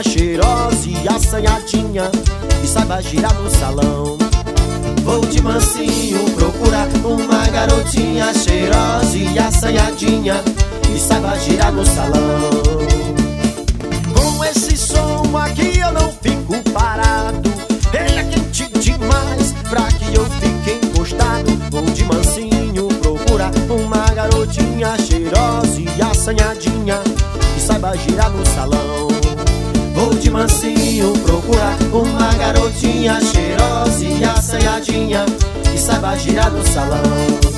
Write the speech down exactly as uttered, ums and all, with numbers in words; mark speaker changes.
Speaker 1: garotinha cheirosa e assanhadinha, e saiba girar no salão. Vou de mansinho procurar uma garotinha cheirosa e assanhadinha, e saiba girar no salão. Com esse som aqui eu não fico parado, ele é quente demais pra que eu fique encostado. Vou de mansinho procurar uma garotinha cheirosa e assanhadinha, e saiba girar no salão. Vou de mansinho procurar uma garotinha cheirosa e assanhadinha, e saiba girar no salão.